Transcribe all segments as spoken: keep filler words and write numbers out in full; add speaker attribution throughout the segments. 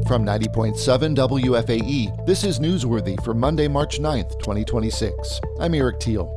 Speaker 1: From ninety point seven W F A E, this is Newsworthy for Monday, March ninth, twenty twenty-six. I'm Eric Teal.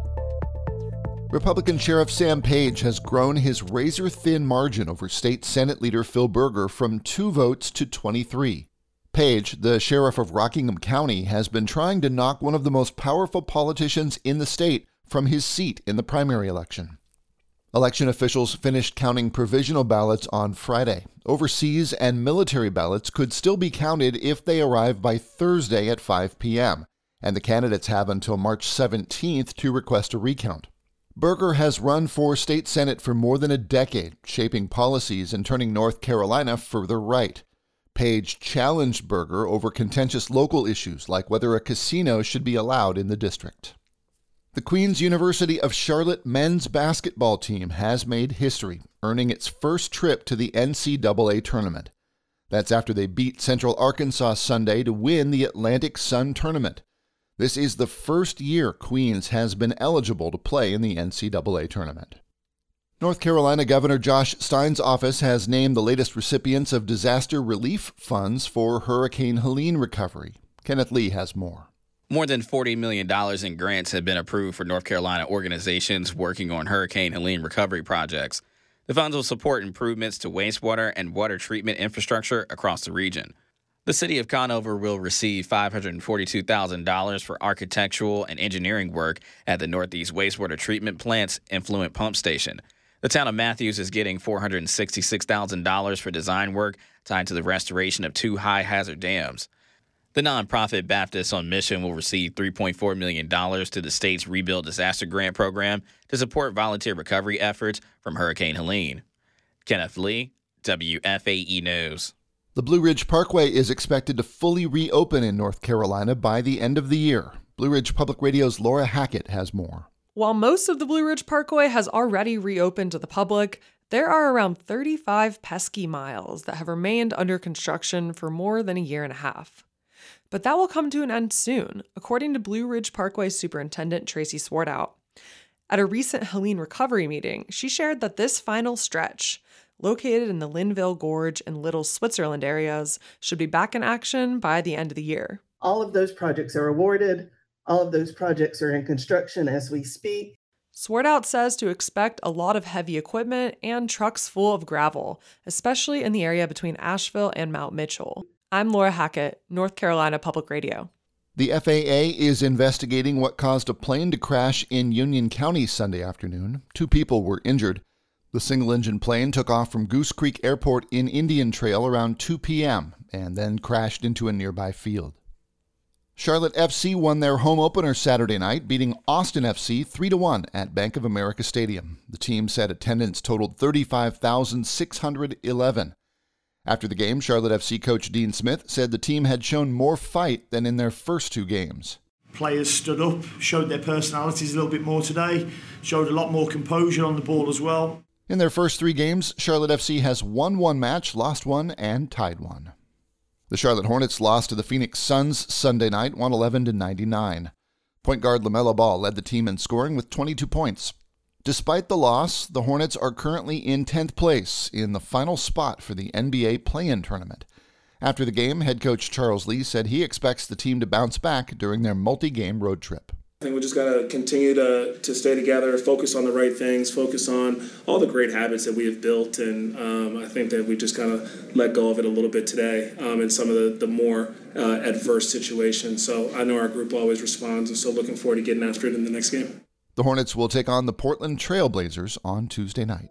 Speaker 1: Republican Sheriff Sam Page has grown his razor-thin margin over State Senate Leader Phil Berger from two votes to twenty-three. Page, the sheriff of Rockingham County, has been trying to knock one of the most powerful politicians in the state from his seat in the primary election. Election officials finished counting provisional ballots on Friday. Overseas and military ballots could still be counted if they arrive by Thursday at five p.m., and the candidates have until March seventeenth to request a recount. Berger has run for state senate for more than a decade, shaping policies and turning North Carolina further right. Page challenged Berger over contentious local issues like whether a casino should be allowed in the district. The Queen's University of Charlotte men's basketball team has made history, earning its first trip to the N C double A tournament. That's after they beat Central Arkansas Sunday to win the Atlantic Sun tournament. This is the first year Queens has been eligible to play in the N C double A tournament. North Carolina Governor Josh Stein's office has named the latest recipients of disaster relief funds for Hurricane Helene recovery. Kenneth Lee has more.
Speaker 2: More than forty million dollars in grants have been approved for North Carolina organizations working on Hurricane Helene recovery projects. The funds will support improvements to wastewater and water treatment infrastructure across the region. The city of Conover will receive five hundred forty-two thousand dollars for architectural and engineering work at the Northeast Wastewater Treatment Plant's influent pump station. The town of Matthews is getting four hundred sixty-six thousand dollars for design work tied to the restoration of two high-hazard dams. The nonprofit Baptists on Mission will receive three point four million dollars to the state's Rebuild Disaster Grant Program to support volunteer recovery efforts from Hurricane Helene. Kenneth Lee, W F A E News.
Speaker 1: The Blue Ridge Parkway is expected to fully reopen in North Carolina by the end of the year. Blue Ridge Public Radio's Laura Hackett has more.
Speaker 3: While most of the Blue Ridge Parkway has already reopened to the public, there are around thirty-five pesky miles that have remained under construction for more than a year and a half. But that will come to an end soon, according to Blue Ridge Parkway Superintendent Tracy Swartout. At a recent Helene recovery meeting, she shared that this final stretch, located in the Linville Gorge and Little Switzerland areas, should be back in action by the end of the year.
Speaker 4: All of those projects are awarded. All of those projects are in construction as we speak.
Speaker 3: Swartout says to expect a lot of heavy equipment and trucks full of gravel, especially in the area between Asheville and Mount Mitchell. I'm Laura Hackett, North Carolina Public Radio.
Speaker 1: The F A A is investigating what caused a plane to crash in Union County Sunday afternoon. Two people were injured. The single-engine plane took off from Goose Creek Airport in Indian Trail around two p.m. and then crashed into a nearby field. Charlotte F C won their home opener Saturday night, beating Austin F C three to one at Bank of America Stadium. The team said attendance totaled thirty-five thousand six hundred eleven. After the game, Charlotte F C coach Dean Smith said the team had shown more fight than in their first two games.
Speaker 5: Players stood up, showed their personalities a little bit more today, showed a lot more composure on the ball as well.
Speaker 1: In their first three games, Charlotte F C has won one match, lost one, and tied one. The Charlotte Hornets lost to the Phoenix Suns Sunday night, one eleven to ninety-nine. Point guard LaMelo Ball led the team in scoring with twenty-two points. Despite the loss, the Hornets are currently in tenth place in the final spot for the N B A play-in tournament. After the game, head coach Charles Lee said he expects the team to bounce back during their multi-game road trip.
Speaker 6: I think we just got to continue to to stay together, focus on the right things, focus on all the great habits that we have built, and um, I think that we just kind of let go of it a little bit today um, in some of the, the more uh, adverse situations. So I know our group always responds, and so looking forward to getting after it in the next game.
Speaker 1: The Hornets will take on the Portland Trail Blazers on Tuesday night.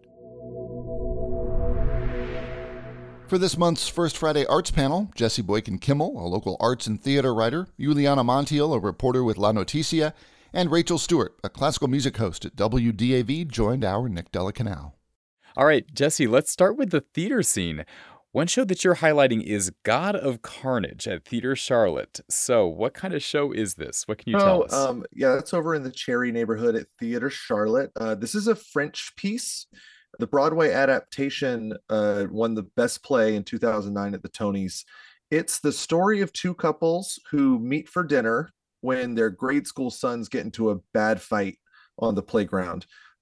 Speaker 1: For this month's First Friday Arts panel, Jesse Boykin Kimmel, a local arts and theater writer, Juliana Montiel, a reporter with La Noticia, and Rachel Stewart, a classical music host at W D A V, joined our Nick Della Canal.
Speaker 7: All right, Jesse, let's start with the theater scene. One show that you're highlighting is God of Carnage at Theater Charlotte. So what kind of show is this? What can you
Speaker 8: oh,
Speaker 7: tell us?
Speaker 8: Um, yeah, that's over in the Cherry neighborhood at Theater Charlotte. Uh, this is a French piece. The Broadway adaptation uh, won the Best Play in two thousand nine at the Tonys. It's the story of two couples who meet for dinner when their grade school sons get into a bad fight on the playground.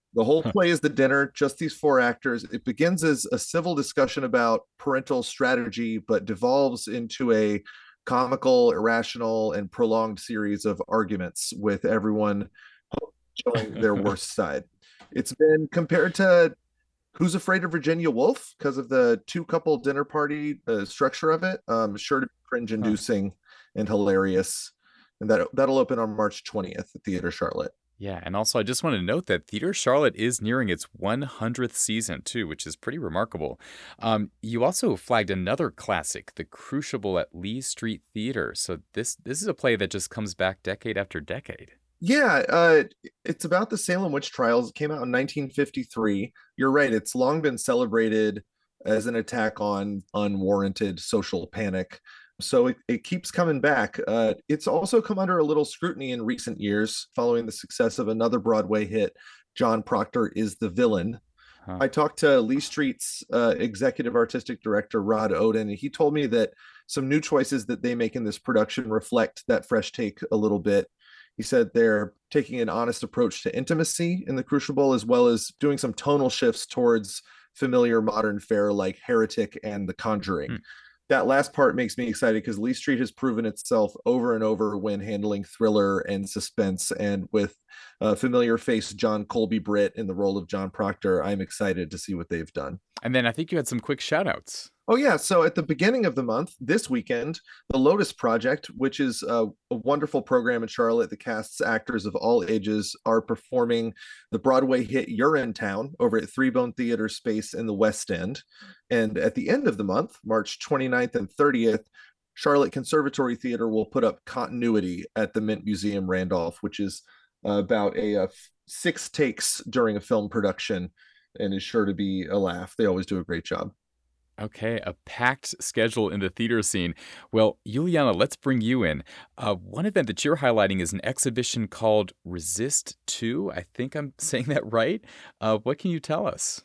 Speaker 8: The whole play is the dinner, just these four actors. It begins as a civil discussion about parental strategy, but devolves into a comical, irrational, and prolonged series of arguments with everyone showing their worst side. It's been compared to Who's Afraid of Virginia Woolf because of the two couple dinner party uh, structure of it. Um, sure to be cringe inducing and hilarious. And that, that'll open on March twentieth at Theater Charlotte.
Speaker 7: Yeah, and also I just want to note that Theater Charlotte is nearing its one hundredth season, too, which is pretty remarkable. Um, you also flagged another classic, The Crucible at Lee Street Theater. So this this is a play that just comes back decade after decade.
Speaker 8: Yeah, uh, it's about the Salem witch trials. It came out in nineteen fifty-three. You're right. It's long been celebrated as an attack on unwarranted social panic. So it, it keeps coming back. Uh, it's also come under a little scrutiny in recent years following the success of another Broadway hit, John Proctor is the Villain. Huh. I talked to Lee Street's uh, executive artistic director, Rod Oden, and he told me that some new choices that they make in this production reflect that fresh take a little bit. He said they're taking an honest approach to intimacy in The Crucible, as well as doing some tonal shifts towards familiar modern fare like Heretic and The Conjuring. Hmm. That last part makes me excited because Lee Street has proven itself over and over when handling thriller and suspense. And with uh, familiar face John Colby Britt in the role of John Proctor, I'm excited to see what they've done.
Speaker 7: And then I think you had some quick shout outs.
Speaker 8: Oh, yeah. So at the beginning of the month, this weekend, the Lotus Project, which is a, a wonderful program in Charlotte that casts actors of all ages, are performing the Broadway hit You're in Town over at Three Bone Theater Space in the West End. And at the end of the month, March twenty-ninth and thirtieth, Charlotte Conservatory Theater will put up Continuity at the Mint Museum Randolph, which is uh, about a, a six takes during a film production and is sure to be a laugh. They always do a great job.
Speaker 7: Okay, a packed schedule in the theater scene. Well, Juliana, let's bring you in. Uh, one event that you're highlighting is an exhibition called Resist two. I think I'm saying that right. Uh, what can you tell us?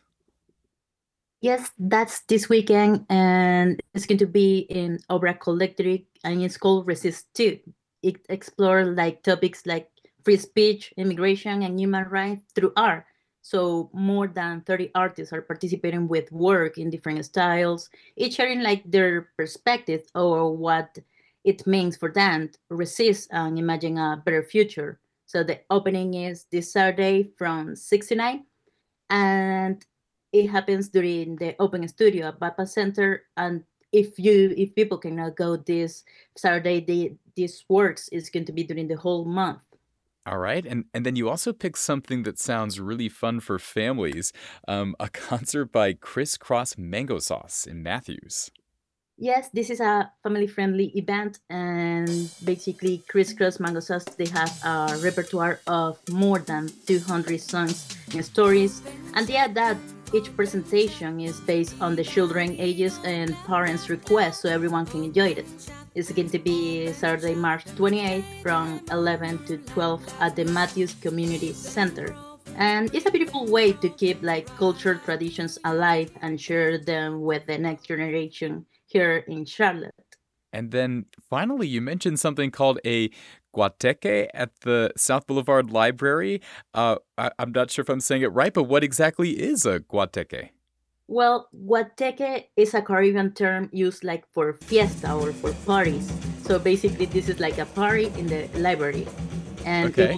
Speaker 9: Yes, that's this weekend, and it's going to be in Obra Collective, and it's called Resist two. It explores like topics like free speech, immigration, and human rights through art. So more than thirty artists are participating with work in different styles, each sharing like their perspective or what it means for them to resist and imagine a better future. So the opening is this Saturday from six to nine, and it happens during the open studio at Bapa Center. And if you if people cannot go this Saturday, the, this works is going to be during the whole month.
Speaker 7: All right. And and then you also picked something that sounds really fun for families, um, a concert by Criss Cross Mango Sauce in Matthews.
Speaker 9: Yes, this is a family-friendly event, and basically Criss Cross Mango Sauce, they have a repertoire of more than two hundred songs and stories, and they add that each presentation is based on the children's ages and parents' requests, so everyone can enjoy it. It's going to be Saturday, March twenty-eighth from eleven to twelve at the Matthews Community Center. And it's a beautiful way to keep like cultural traditions alive and share them with the next generation here in Charlotte.
Speaker 7: And then finally, you mentioned something called a guateque at the South Boulevard Library. Uh, I- I'm not sure if I'm saying it right, but what exactly is a guateque?
Speaker 9: Well, guateque is a Caribbean term used like for fiesta or for parties. So basically, this is like a party in the library. And
Speaker 7: okay.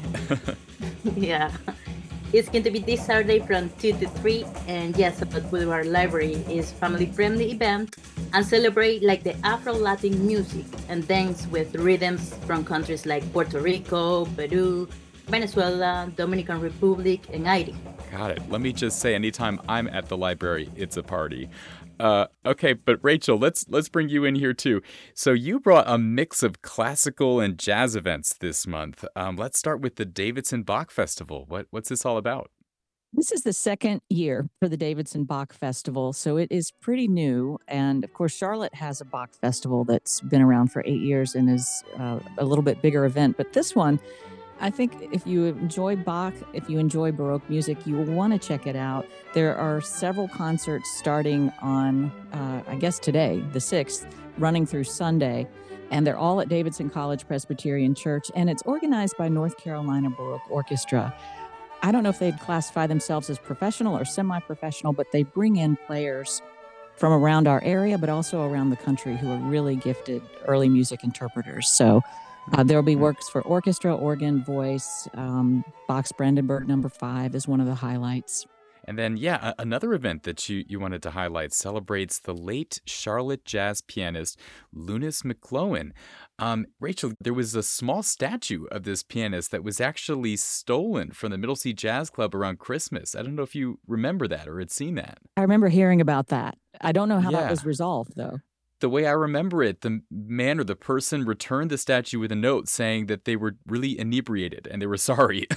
Speaker 9: it, yeah. It's going to be this Saturday from two to three. And yes, South Boulevard Library is family-friendly event and celebrate like the Afro-Latin music and dance with rhythms from countries like Puerto Rico, Peru, Venezuela, Dominican Republic, and Haiti.
Speaker 7: Got it. Let me just say, anytime I'm at the library, it's a party. Uh, okay, but Rachel, let's let's bring you in here too. So you brought a mix of classical and jazz events this month. Um, let's start with the Davidson Bach Festival. What what's this all about?
Speaker 10: This is the second year for the Davidson Bach Festival, so it is pretty new. And of course, Charlotte has a Bach Festival that's been around for eight years and is uh, a little bit bigger event. But this one, I think if you enjoy Bach, if you enjoy Baroque music, you will want to check it out. There are several concerts starting on, uh, I guess today, the sixth, running through Sunday. And they're all at Davidson College Presbyterian Church. And it's organized by North Carolina Baroque Orchestra. I don't know if they'd classify themselves as professional or semi-professional, but they bring in players from around our area, but also around the country who are really gifted early music interpreters. So uh, there'll be works for orchestra, organ, voice. Um, Bach's Brandenburg Number Five is one of the highlights.
Speaker 7: And then, yeah, a- another event that you, you wanted to highlight celebrates the late Charlotte jazz pianist Loonis McClohan. Um, Rachel, there was a small statue of this pianist that was actually stolen from the Middle Sea Jazz Club around Christmas. I don't know if you remember that or had seen that.
Speaker 10: I remember hearing about that. I don't know how
Speaker 7: Yeah.
Speaker 10: that was resolved, though.
Speaker 7: The way I remember it, the man or the person returned the statue with a note saying that they were really inebriated and they were sorry.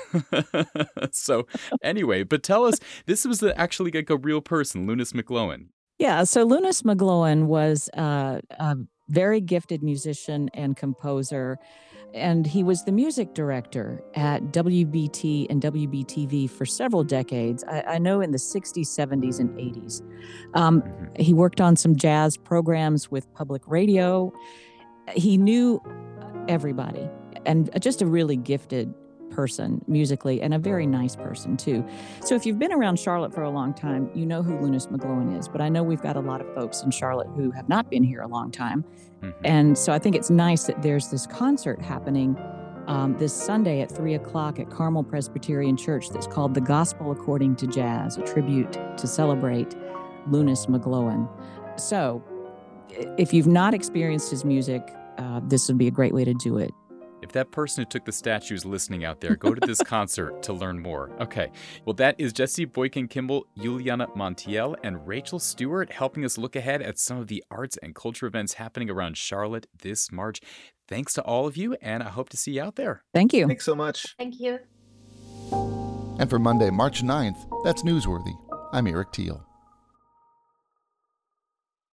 Speaker 7: So anyway, but tell us, this was the, actually like a real person, Loonis McClohan.
Speaker 10: Yeah, so Loonis McClohan was uh, a very gifted musician and composer, and he was the music director at W B T and W B T V for several decades. I, I know in the sixties, seventies, and eighties. Um,
Speaker 7: Mm-hmm.
Speaker 10: he worked on some jazz programs with public radio. He knew everybody, and just a really gifted person musically, and a very nice person too. So if you've been around Charlotte for a long time, you know who Loonis McClohan is, but I know we've got a lot of folks in Charlotte who have not been here a long time.
Speaker 7: Mm-hmm.
Speaker 10: And so I think it's nice that there's this concert happening um, this Sunday at three o'clock at Carmel Presbyterian Church that's called The Gospel According to Jazz, a tribute to celebrate Loonis McClohan. So if you've not experienced his music, uh, this would be a great way to do it.
Speaker 7: If that person who took the statue is listening out there, go to this concert to learn more. Okay. Well, that is Jesse Boykin-Kimball, Juliana Montiel, and Rachel Stewart helping us look ahead at some of the arts and culture events happening around Charlotte this March. Thanks to all of you, and I hope to see you out there.
Speaker 10: Thank you.
Speaker 8: Thanks so much.
Speaker 9: Thank you.
Speaker 1: And for Monday, March ninth, that's Newsworthy. I'm Eric Teal.